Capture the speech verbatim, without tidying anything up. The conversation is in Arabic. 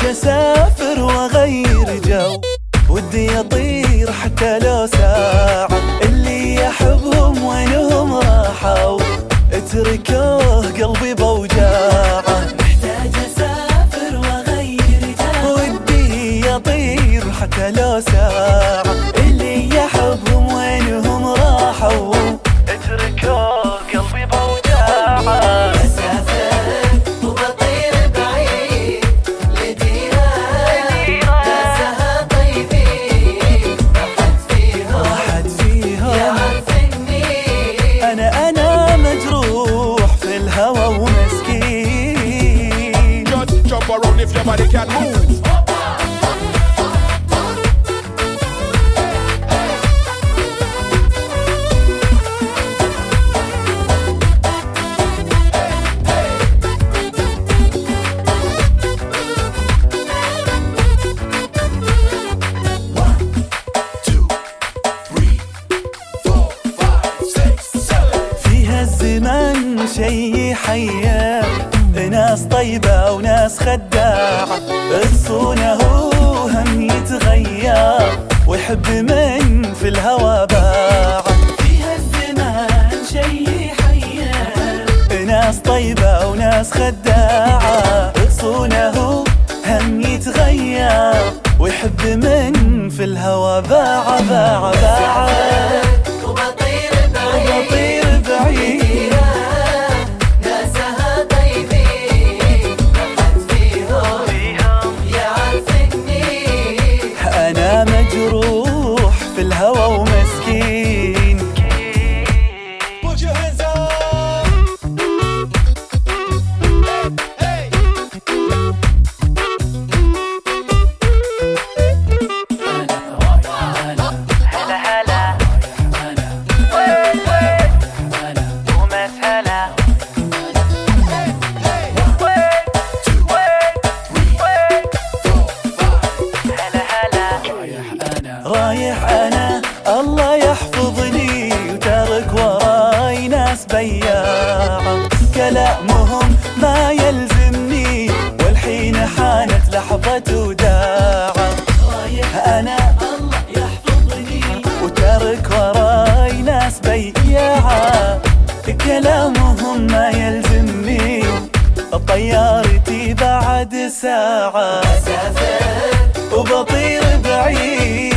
محتاج اسافر واغير جو، ودي اطير حتى لو ساعة. اللي احبهم وينهم راحوا، اتركوه قلبي بوجاعه. محتاج اسافر واغير جو، ودي اطير حتى لو ساعة. اللي يحبهم وينهم راحوا، اتركوه قلبي بوجاعه. Around if your body can move. فيها الزمان شي حياه، ناس طيبة وناس خداعة، تصونه هم يتغير ويحب من في الهوى باعة. فيها الزمان شي حياه، ناس طيبة وناس خداعة، تصونه هم يتغير ويحب من في الهوى باعة باعة باعة. وبطير بعيد وبطير بعيد، مجروح في الهوى ومسكين. Put your hands up. Hey. هلا هلا وين وين ومسهلا. رايح أنا الله يحفظني، وتارك وراي ناس بياعة، كلامهم ما يلزمني، والحين حانت لحظة وداعة. رايح أنا الله يحفظني، وتارك وراي ناس بياعة، كلامهم ما يلزمني، طيارتي بعد ساعة. وبطير بعيد